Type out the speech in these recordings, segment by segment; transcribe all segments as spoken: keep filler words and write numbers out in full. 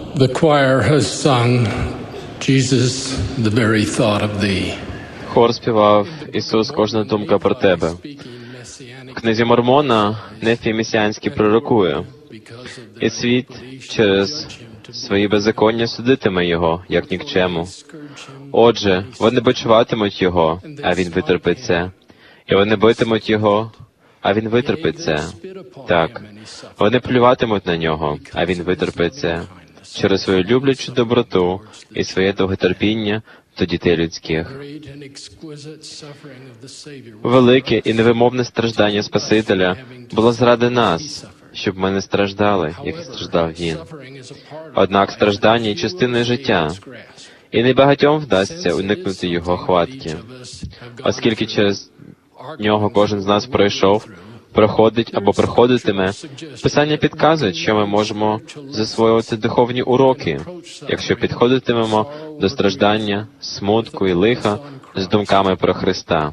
The choir has sung, Jesus, the very thought of thee. Хор співав «Ісус, кожна думка про тебе». В книзі Мормона Нефій Месіанський пророкує, «І світ через свої беззаконня судитиме його, як нікчему. Отже, вони бичуватимуть його, а він витерпить це. І вони битимуть його, а він витерпить це. Так, вони плюватимуть на нього, а він витерпить це. Через свою люблячу доброту і своє довготерпіння до дітей людських». Велике і невимовне страждання Спасителя було заради нас, щоб ми не страждали, як страждав Він. Однак страждання є частиною життя, і небагатьом вдасться уникнути його хватки, оскільки через нього кожен з нас пройшов, проходить або проходитиме. Писання підказує, що ми можемо засвоювати духовні уроки, якщо підходитимемо до страждання, смутку і лиха з думками про Христа.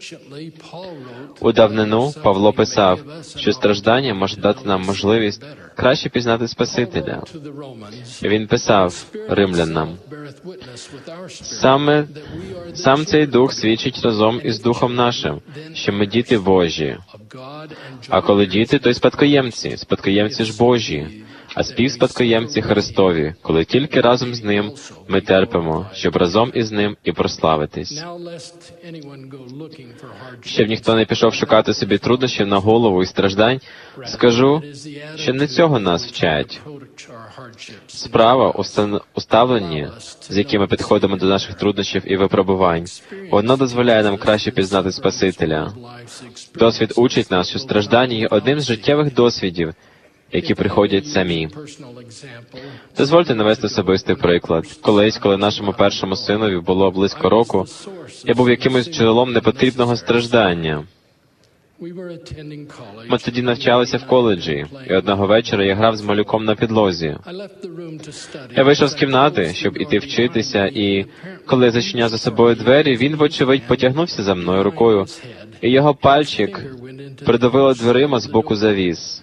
У давнину Павло писав, що страждання може дати нам можливість краще пізнати Спасителя. Він писав римлянам, «Саме, сам цей Дух свідчить разом із Духом нашим, що ми діти Божі. А коли діти, то й спадкоємці, спадкоємці ж Божі, а співспадкоємці Христові, коли тільки разом з Ним ми терпимо, щоб разом із Ним і прославитись». Щоб ніхто не пішов шукати собі труднощів на голову і страждань, скажу, що не цього нас вчать. Справа у ставленні, з якими підходимо до наших труднощів і випробувань. Воно дозволяє нам краще пізнати Спасителя. Досвід учить нас, що страждання є одним з життєвих досвідів, які приходять самі. Дозвольте навести особистий приклад. Колись, коли нашому першому синові було близько року, я був якимось джерелом непотрібного страждання. Ми тоді навчалися в коледжі, і одного вечора я грав з малюком на підлозі. Я вийшов з кімнати, щоб іти вчитися, і коли я зачиняв за собою двері, він, вочевидь, потягнувся за мною рукою, і його пальчик придавило дверима з боку завіс.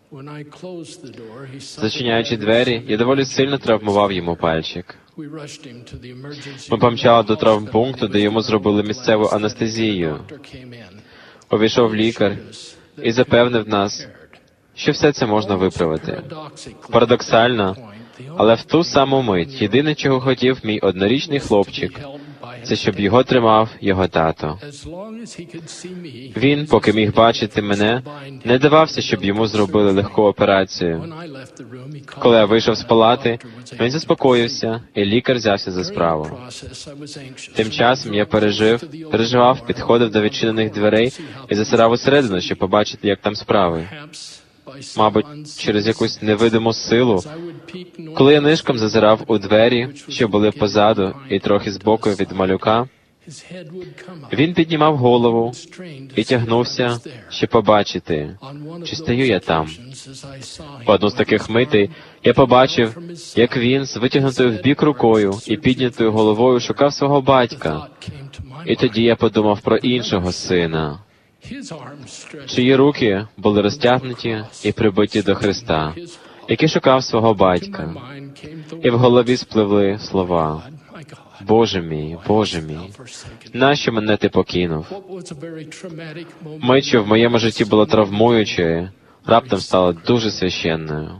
Зачиняючи двері, я доволі сильно травмував йому пальчик. Ми помчали до травмпункту, де йому зробили місцеву анестезію. Увійшов лікар і запевнив нас, що все це можна виправити. Парадоксально, але в ту саму мить єдине, чого хотів мій однорічний хлопчик, це щоб його тримав його тато. Він, поки міг бачити мене, не давався, щоб йому зробили легку операцію. Коли я вийшов з палати, він заспокоївся, і лікар взявся за справу. Тим часом я пережив, переживав, підходив до відчинених дверей і засирав усередину, щоб побачити, як там справи. Мабуть, через якусь невидиму силу, коли я нишком зазирав у двері, що були позаду і трохи збоку від малюка, він піднімав голову і тягнувся, щоб побачити, чи стою я там. В одну з таких митей я побачив, як він з витягнутою вбік рукою і піднятою головою шукав свого батька. І тоді я подумав про іншого сина, чиї руки були розтягнуті і прибиті до Христа, який шукав свого батька. І в голові спливли слова: «Боже мій, Боже мій, нащо мене ти покинув?» Мить, що в моєму житті була травмуючою, раптом стала дуже священною.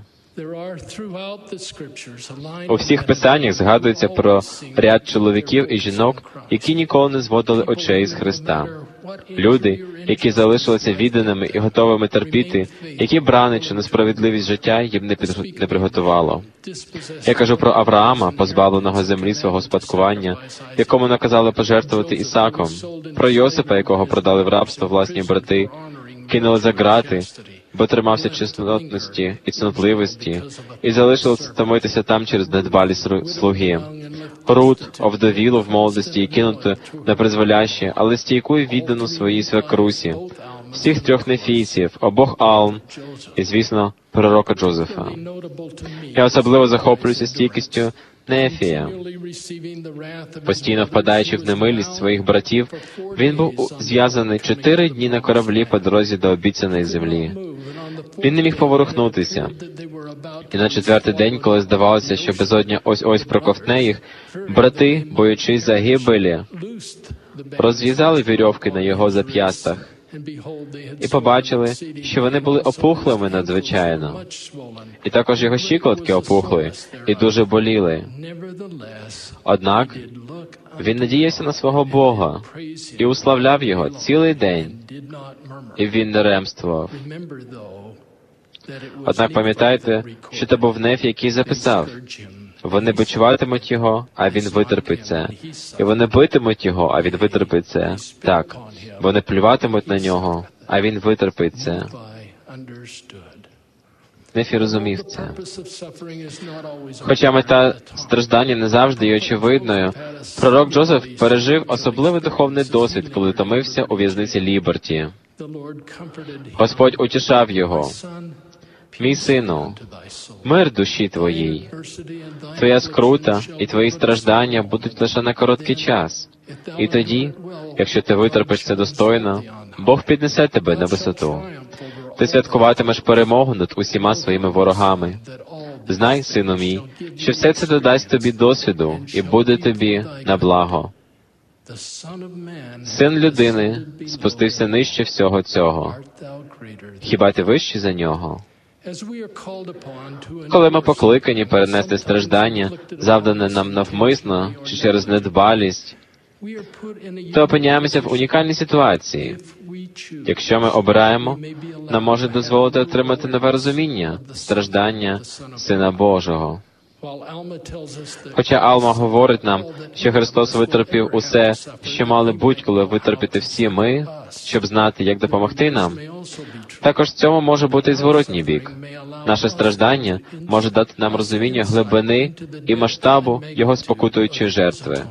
У всіх писаннях згадується про ряд чоловіків і жінок, які ніколи не зводили очей з Христа. Люди, які залишилися відданими і готовими терпіти, які брани чи несправедливість життя їм не, під... не приготувало. Я кажу про Авраама, позбавленого землі свого спадкування, якому наказали пожертвувати Ісаком, про Йосипа, якого продали в рабство власні брати, кинули за ґрати, бо тримався чеснотності і цнотливості, і залишилося томитися там через недбалість слуги. Рут, овдовілу в молодості і кинуту на призволяще, але стійку і віддану своїй свекрусі. Всіх трьох нефійців, обох Алм і, звісно, пророка Джозефа. Я особливо захоплююся стійкістю Нефія. Постійно впадаючи в немилість своїх братів, він був зв'язаний чотири дні на кораблі по дорозі до обіцяної землі. Він не міг поворухнутися. І на четвертий день, коли здавалося, що безодня ось-ось проковтне їх, брати, боючись загибелі, розв'язали вірьовки на його зап'ястах і побачили, що вони були опухлими надзвичайно. І також його щиколотки опухли і дуже боліли. Однак він надіявся на свого Бога і уславляв Його цілий день, і він не ремствував. Однак пам'ятайте, що це був Нефі, який записав: вони бичуватимуть його, а він витерпить це. І вони битимуть його, а він витерпить це. Так, вони плюватимуть на нього, а він витерпить це. Нефі розумів це. Хоча мета страждання не завжди є очевидною, пророк Джозеф пережив особливий духовний досвід, коли томився у в'язниці Ліберті. Господь утішав його: «Мій сину, мир душі твоїй. Твоя скрута і твої страждання будуть лише на короткий час. І тоді, якщо ти витерпиш це достойно, Бог піднесе тебе на висоту. Ти святкуватимеш перемогу над усіма своїми ворогами. Знай, сину мій, що все це додасть тобі досвіду і буде тобі на благо. Син людини спустився нижче всього цього. Хіба ти вищий за нього?» Коли ми покликані перенести страждання, завдане нам навмисно чи через недбалість, то опиняємося в унікальній ситуації. Якщо ми обираємо, нам може дозволити отримати нове розуміння страждання Сина Божого. Хоча Алма говорить нам, що Христос витерпів усе, що мали будь-коли витерпіти всі ми, щоб знати, як допомогти нам, також в цьому може бути і зворотній бік. Наше страждання може дати нам розуміння глибини і масштабу Його спокутуючої жертви.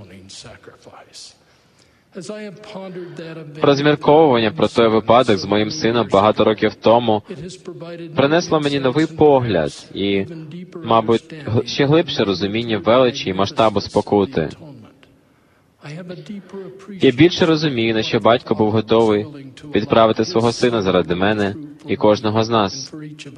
Розмірковування про той випадок з моїм сином багато років тому принесло мені новий погляд і, мабуть, ще глибше розуміння величі і масштабу спокути. Я більше розумію, на що батько був готовий відправити свого сина заради мене і кожного з нас.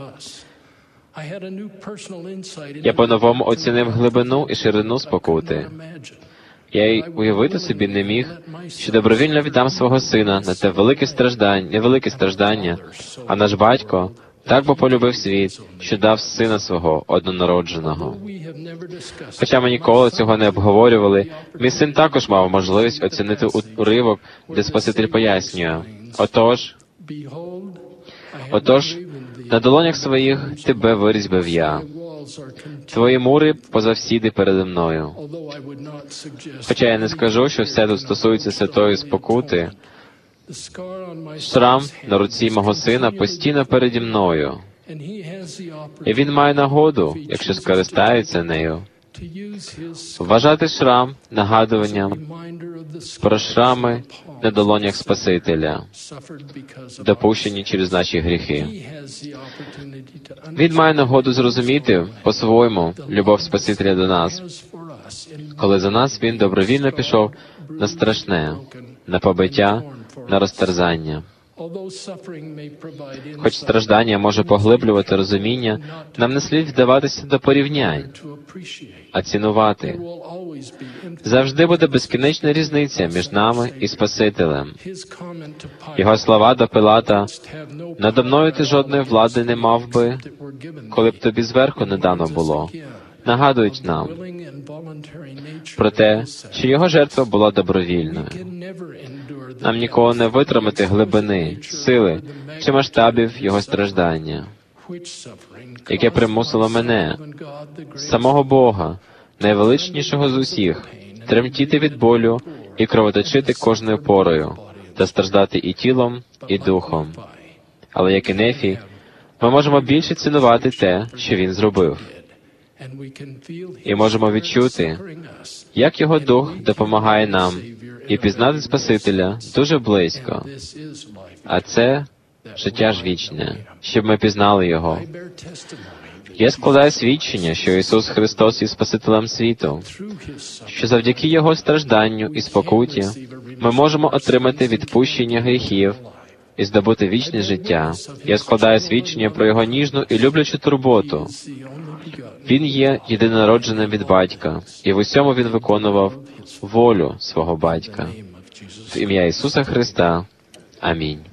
Я по-новому оцінив глибину і ширину спокути. Я й уявити собі не міг, що добровільно віддам свого сина на те велике страждання, не велике страждання, а наш батько так би полюбив світ, що дав сина свого однонародженого. Хоча ми ніколи цього не обговорювали, мій син також мав можливість оцінити уривок, де Спаситель пояснює: «Отож, отож, на долонях своїх тебе вирізбив я. Твої мури позавсіди передо мною». Хоча я не скажу, що все тут стосується святої спокути, шрам на руці мого сина постійно переді мною. І він має нагоду, якщо скористається нею, вважати шрам нагадуванням про шрами на долонях Спасителя, допущені через наші гріхи. Він має нагоду зрозуміти по-своєму любов Спасителя до нас, коли за нас Він добровільно пішов на страшне, на побиття, на розтерзання. Хоч страждання може поглиблювати розуміння, нам не слід вдаватися до порівнянь, а цінувати. Завжди буде безкінечна різниця між нами і Спасителем. Його слова до Пилата: «Надо мною ти жодної влади не мав би, коли б тобі зверху не дано було», нагадують нам про те, що його жертва була добровільною. Нам ніколи не витримати глибини, сили чи масштабів його страждання, яке примусило мене, самого Бога, найвеличнішого з усіх, тремтіти від болю і кровоточити кожною порою, та страждати і тілом, і духом. Але, як і Нефі, ми можемо більше цінувати те, що він зробив. І можемо відчути, як його дух допомагає нам і пізнати Спасителя дуже близько. А це життя ж вічне, щоб ми пізнали Його. Я складаю свідчення, що Ісус Христос є Спасителем світу, що завдяки Його стражданню і спокуті ми можемо отримати відпущення гріхів і здобути вічне життя. Я складаю свідчення про Його ніжну і люблячу турботу. Він є єдинонародженим від Батька, і в усьому Він виконував волю свого Батька. В ім'я Ісуса Христа. Амінь.